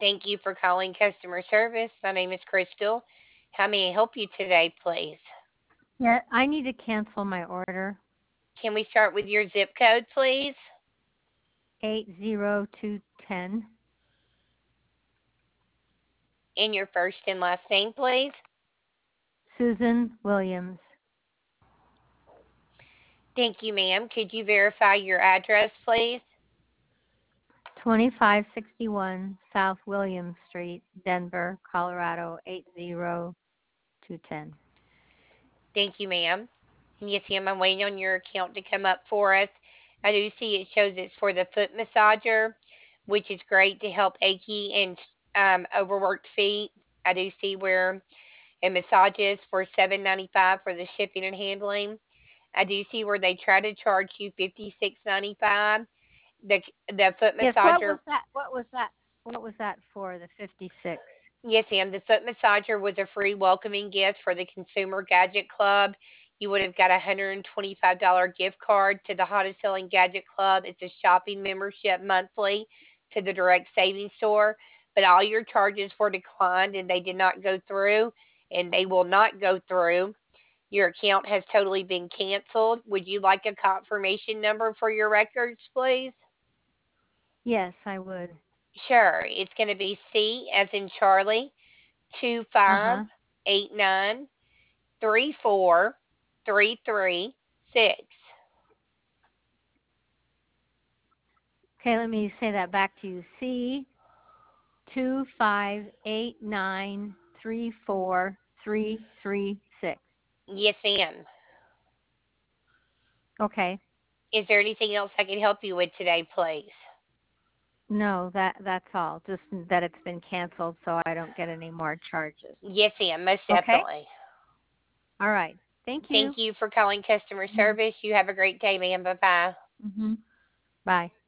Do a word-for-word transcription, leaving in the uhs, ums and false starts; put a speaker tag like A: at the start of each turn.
A: Thank you for calling customer service. My name is Crystal. How may I help you today, please?
B: Yeah, I need to cancel my order.
A: Can we start with your zip code, please?
B: eight zero two one zero.
A: And your first and last name, please?
B: Susan Williams.
A: Thank you, ma'am. Could you verify your address, please?
B: twenty-five sixty-one South Williams Street, Denver, Colorado eight zero two one zero.
A: Thank you, ma'am. Yes, ma'am, I'm waiting on your account to come up for us. I do see it shows it's for the foot massager, which is great to help achy and um, overworked feet. I do see where it massages for seven ninety-five for the shipping and handling. I do see where they try to charge you fifty-six ninety-five. The the foot
B: Yes, what was
A: massager.
B: that? What was that? What was that for? The fifty-six.
A: Yes, ma'am. The foot massager was a free welcoming gift for the Consumer Gadget Club. You would have got a one hundred twenty-five dollars gift card to the hottest selling gadget club. It's a shopping membership monthly to the direct savings store. But all your charges were declined and they did not go through and they will not go through. Your account has totally been canceled. Would you like a confirmation number for your records, please?
B: Yes, I would.
A: Sure. It's going to be C as in Charlie, two five
B: Uh-huh.
A: eight nine three four three three six.
B: Okay, let me say that back to you. C two five eight nine three four three three six.
A: Yes, ma'am.
B: Okay.
A: Is there anything else I can help you with today, please?
B: No, that that's all. Just that it's been canceled so I don't get any more charges.
A: Yes, ma'am, most
B: Okay?
A: definitely.
B: All right. Thank
A: Thank
B: you.
A: you for calling customer
B: Mm-hmm.
A: service. You have a great day, ma'am. Bye bye.
B: Mm-hmm. Bye.